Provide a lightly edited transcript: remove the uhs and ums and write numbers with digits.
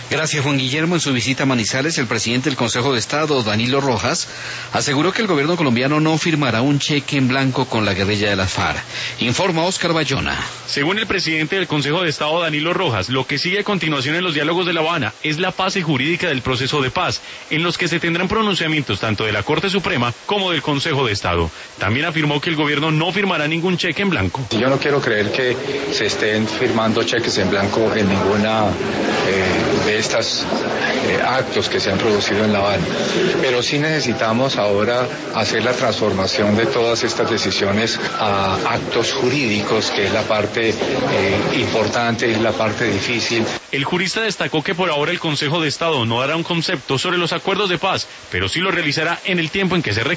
Gracias, Juan Guillermo. En su visita a Manizales, el presidente del Consejo de Estado, Danilo Rojas, aseguró que el gobierno colombiano no firmará un cheque en blanco con la guerrilla de las FARC. Informa Oscar Bayona. Según el presidente del Consejo de Estado, Danilo Rojas, lo que sigue a continuación en los diálogos de La Habana es la fase jurídica del proceso de paz, en los que se tendrán pronunciamientos tanto de la Corte Suprema como del Consejo de Estado. También afirmó que el gobierno no firmará ningún cheque en blanco. Yo no quiero creer que se estén firmando cheques en blanco en ninguna de estos actos que se han producido en La Habana, pero sí necesitamos ahora hacer la transformación de todas estas decisiones a actos jurídicos, que es la parte importante, es la parte difícil. El jurista destacó que por ahora el Consejo de Estado no dará un concepto sobre los acuerdos de paz, pero sí lo realizará en el tiempo en que se requiera.